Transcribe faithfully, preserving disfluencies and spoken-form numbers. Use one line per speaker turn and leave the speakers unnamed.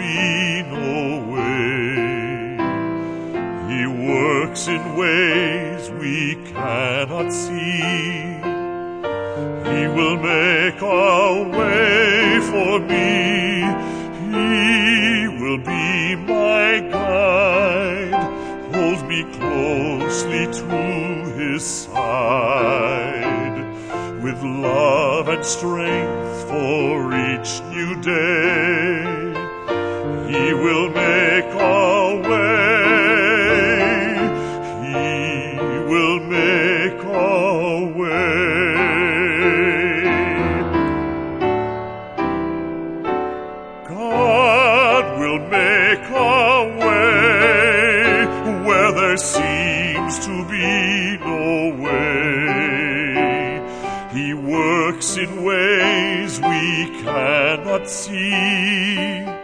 be no way. He works in ways we cannot see. He will make a way for me. He will be my guide, hold me closely to his side, with love and strength for each new day. He will make a way. He will make a way. God will make a way where there seems to be no way. He works in ways we cannot see.